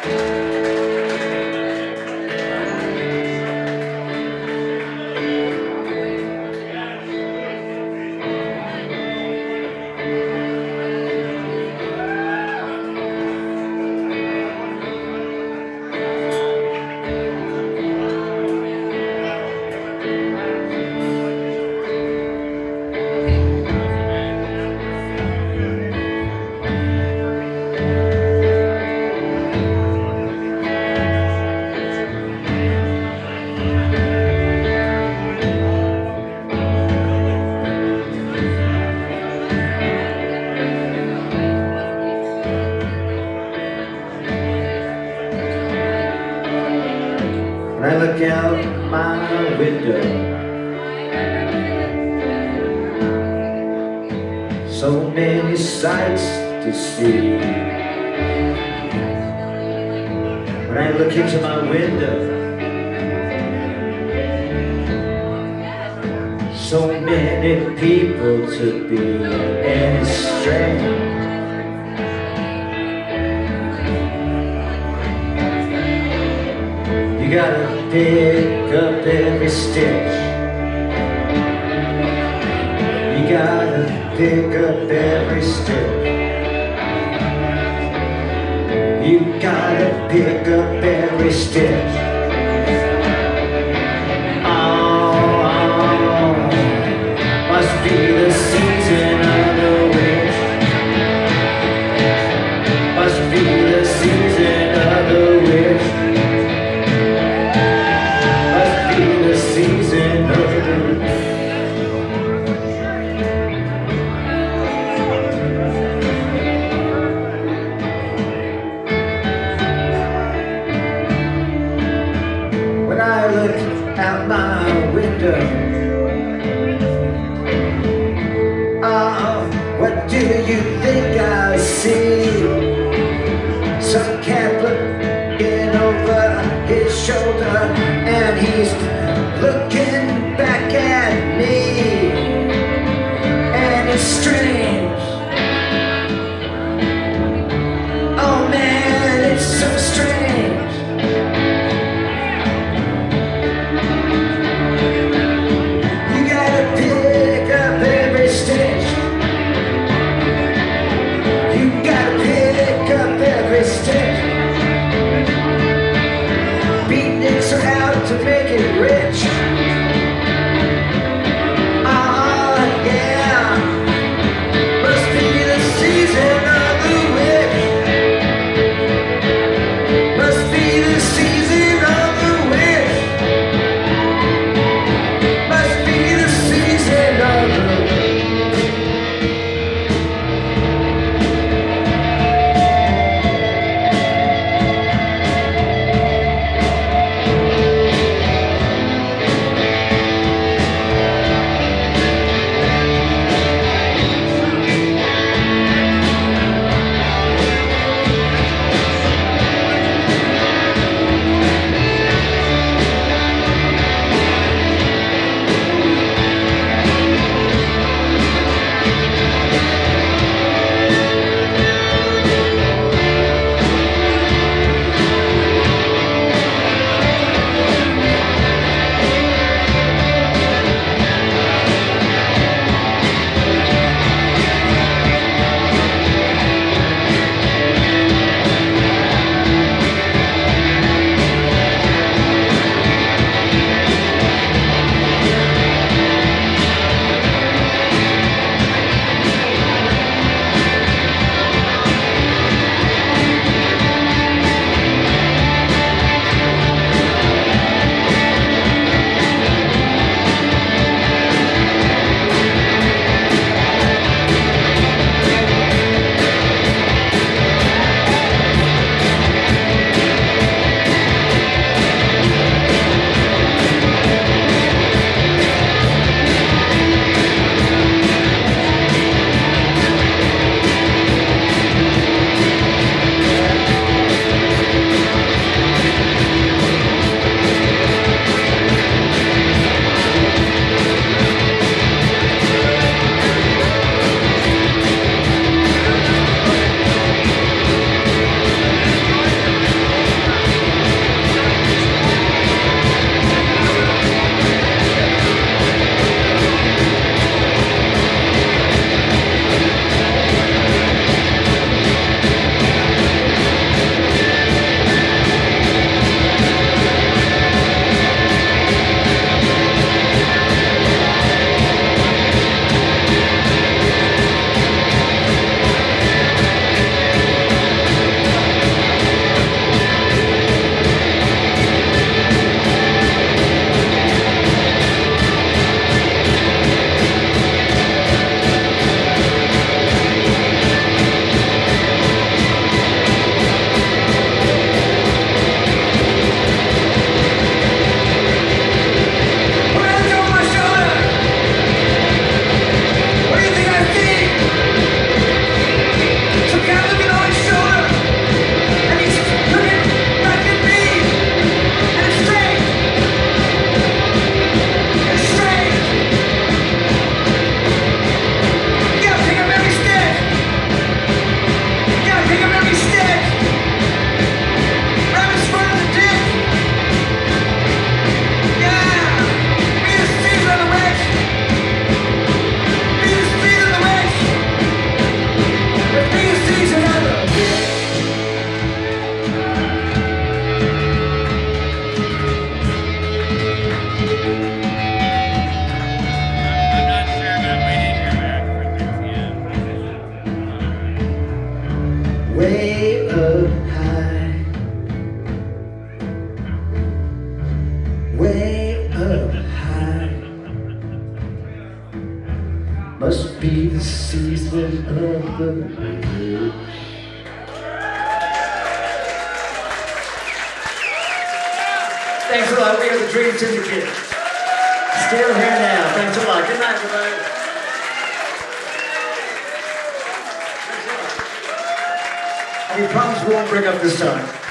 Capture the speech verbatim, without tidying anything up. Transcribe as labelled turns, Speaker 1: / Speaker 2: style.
Speaker 1: When I look out my window, so many sights to see. When I look into my window, so many people to be, and it's strange. You gotta pick up every stitch. You gotta pick up every stitch. You gotta pick up every stitch. Oh, oh, must be the season of the witch. Must be the season of the witch. Season of the when I look out my window, oh, what do you think I see? Some cat looking over his shoulder, and he's looking back at me, and it's strange. Oh man, it's so strange. You gotta pick up every stitch. You gotta pick up every stitch. Beating it voices of the bridge. Thanks a lot. We are the Dream Syndicate. Still here now. Thanks a lot. Good night, everybody. We promise we won't bring up this time.